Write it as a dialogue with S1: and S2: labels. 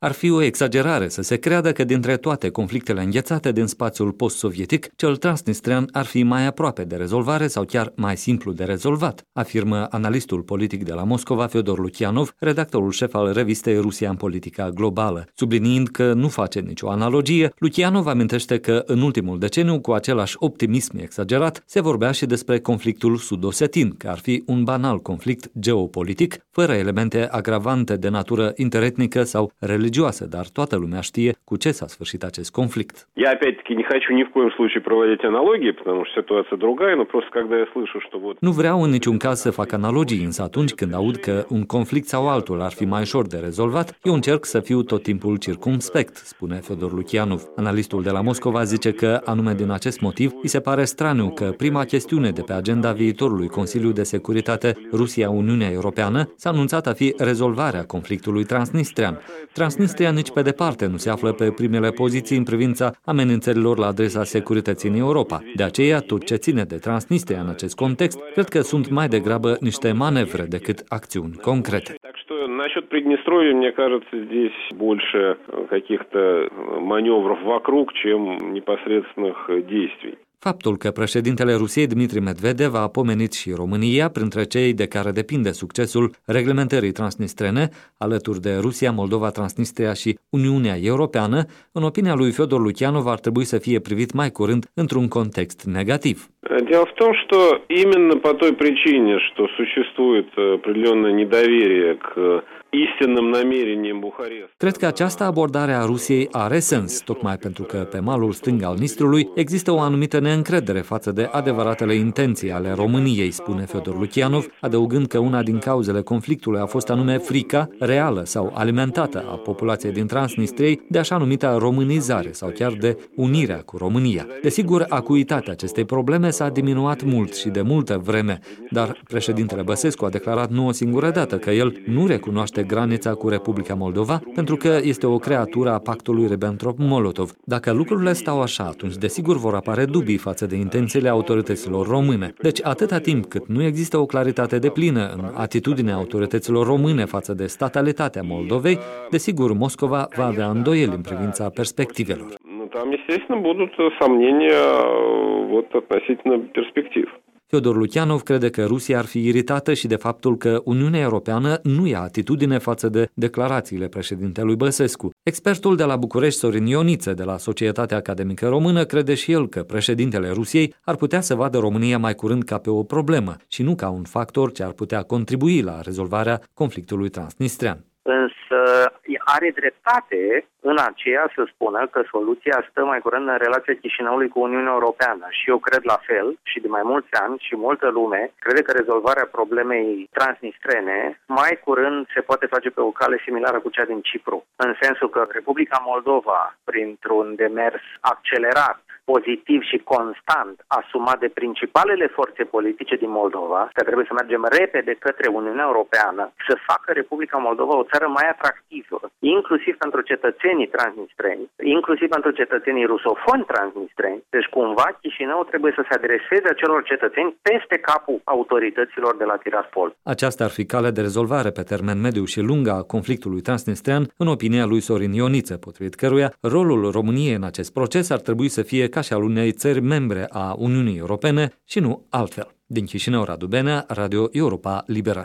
S1: Ar fi o exagerare să se creadă că dintre toate conflictele înghețate din spațiul post-sovietic, cel transnistrean ar fi mai aproape de rezolvare sau chiar mai simplu de rezolvat, afirmă analistul politic de la Moscova, Fyodor Lukianov, redactorul șef al revistei Rusia în politica globală. Subliniind că nu face nicio analogie, Lukianov amintește că în ultimul deceniu, cu același optimism exagerat, se vorbea și despre conflictul sud-osetin, că ar fi un banal conflict geopolitic, fără elemente agravante de natură interetnică sau religioasă, dar toată lumea știe cu ce s-a sfârșit acest conflict.
S2: Я опять-таки не хочу ни в коем случае проводить аналогии, потому что ситуация другая, но просто когда я слышу, что вот...
S1: Nu vreau în niciun caz să fac analogii, însă atunci când aud că un conflict sau altul ar fi mai ușor de rezolvat, eu încerc să fiu tot timpul circumspect, spune Fyodor Lukianov. Analistul de la Moscova zice că, anume din acest motiv, îi se pare straniu că prima chestiune de pe agenda viitorului Consiliu de Securitate Rusia-Uniunea Europeană s-a anunțat a fi rezolvarea conflictului transnistrean. Transnistria nici pe departe nu se află pe primele poziții în privința amenințărilor la adresa securității în Europa. De aceea, tot ce ține de Transnistria în acest context, cred că sunt mai degrabă niște manevre decât acțiuni concrete.
S2: Насчет Приднестровья, мне кажется, здесь больше каких-то маневров вокруг, чем непосредственных действий.
S1: Faptul că președintele Rusiei, Dmitri Medvedev, a pomenit și România printre cei de care depinde succesul reglementării transnistrene, alături de Rusia, Moldova, Transnistria și Uniunea Europeană, în opinia lui Fyodor Lukianov, ar trebui să fie privit mai curând într-un context negativ.
S2: Дело в том, что именно по той причине, что существует определенное недоверие к истинным намерениям Бухареста.
S1: Cred că această abordare a Rusiei are sens, tocmai pentru că pe malul stâng al Nistrului există o anumită neîncredere față de adevăratele intenții ale României, spune Fyodor Lukianov, adăugând că una din cauzele conflictului a fost anume frica reală sau alimentată a populației din Transnistriei de așa numita românizare sau chiar de unirea cu România. Desigur, acuitatea acestei probleme s-a diminuat mult și de multă vreme, dar președintele Băsescu a declarat nu o singură dată că el nu recunoaște granița cu Republica Moldova pentru că este o creatură a pactului Ribbentrop-Molotov. Dacă lucrurile stau așa, atunci desigur vor apare dubii față de intențiile autorităților române. Deci atâta timp cât nu există o claritate deplină în atitudinea autorităților române față de statalitatea Moldovei, desigur Moscova va avea îndoieli în privința perspectivelor.
S2: Там, естественно, будут сомнения относительно перспектив.
S1: Fyodor Lukianov crede că Rusia ar fi iritată și de faptul că Uniunea Europeană nu ia atitudine față de declarațiile președintelui Băsescu. Expertul de la București, Sorin Ioniță, de la Societatea Academică Română, crede și el că președintele Rusiei ar putea să vadă România mai curând ca pe o problemă și nu ca un factor ce ar putea contribui la rezolvarea conflictului transnistrean.
S3: Însă are dreptate în aceea să spună că soluția stă mai curând în relația Chișinăului cu Uniunea Europeană și eu cred la fel și de mai mulți ani și multă lume crede că rezolvarea problemei transnistrene mai curând se poate face pe o cale similară cu cea din Cipru, în sensul că Republica Moldova, printr-un demers accelerat, pozitiv și constant asumat de principalele forțe politice din Moldova, că trebuie să mergem repede către Uniunea Europeană, să facă Republica Moldova o țară mai atractivă, inclusiv pentru cetățenii transnistreni, inclusiv pentru cetățenii rusofoni transnistreni. Deci cumva Chișinău trebuie să se adreseze acelor cetățeni peste capul autorităților de la Tiraspol.
S1: Aceasta ar fi calea de rezolvare pe termen mediu și lung a conflictului transnistrean, în opinia lui Sorin Ioniță, potrivit căruia rolul României în acest proces ar trebui să fie ca și al unei țări membre a Uniunii Europene și nu altfel. Din Chișinău, Radu Benea, Radio Europa Liberă.